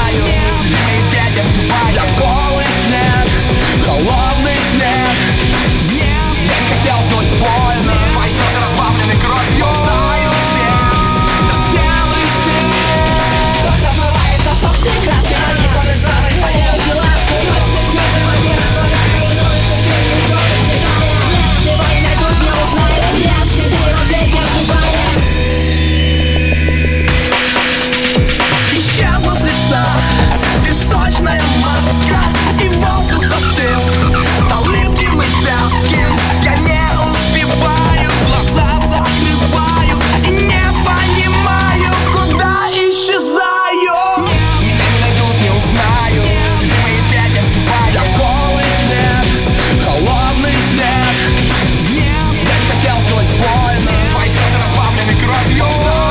знаю. Любимый ветер сдувает. Я голый снег, холодный снег. Я не хотел сделать больно. Твои слезы разбавлены кровью. Тает снег, белый снег. Дождь отмывает засохшие краски. Мои кожи жарой поедут дела. Ночные слезы мои разрываются. Сегодня найдут, не узнают. Я в себе ветер сдувает. Исчезла с лица песочная маска, и воздух застыл, стал липким и вязким. Я не успеваю, глаза закрываю и не понимаю, куда исчезаю. Меня не найдут, не узнаю. Любимый ветер сдувает. Я голый снег, холодный снег. Я не хотел сделать больно. Твои слезы разбавлены кровью.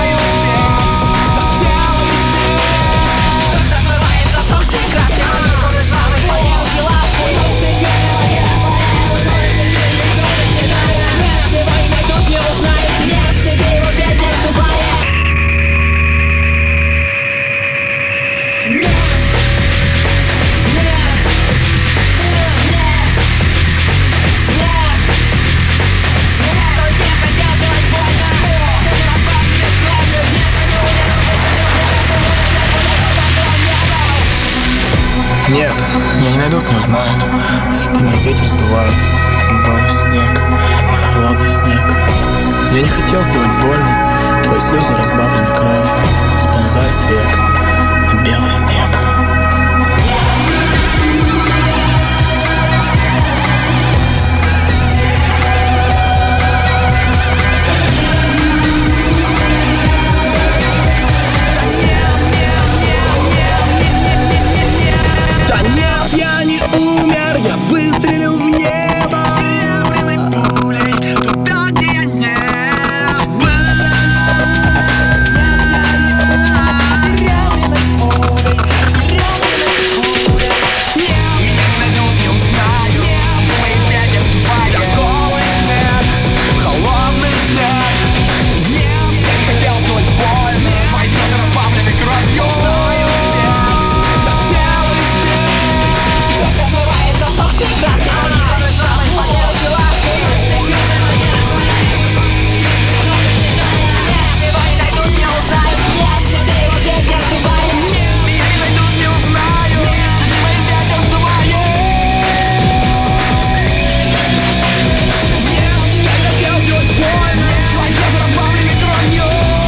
Нет, меня не найдут, не узнают. Любимый ветер сдувает. Голый снег, холодный снег. Я не хотел сделать больно. Твои слезы разбавлены кровью. Сползает с век на белый снег. Да нет, я не умер, я выстрелил в небо пулей туда, где я не был. Меня не найдут, не узнают. Любимый ветер сдувает. Я голый снег, холодный снег. Я не хотел сделать больно. Твои слезы разбавлены кровью. Дождь отмывает засохшие краски. Мои кожи жарой поедут дела. Ночные слезы мои разрываются. Сегодня найдут, не узнают. Я в себе ветер сдувает. Меня не найдут, не узнают. Любимый ветер сдувает. Я не хотел сделать больно. Твои слезы разбавлены кровью.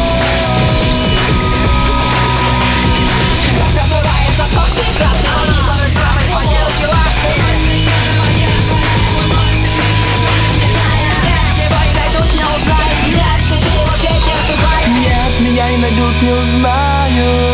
Дождь отмывает засохшие краски. Мои кожи жарой поедут дела. Ночные слезы мои разрываются. Сегодня найдут, не узнают. Я в себе ветер сдувает. Нет, меня не найдут, не узнают.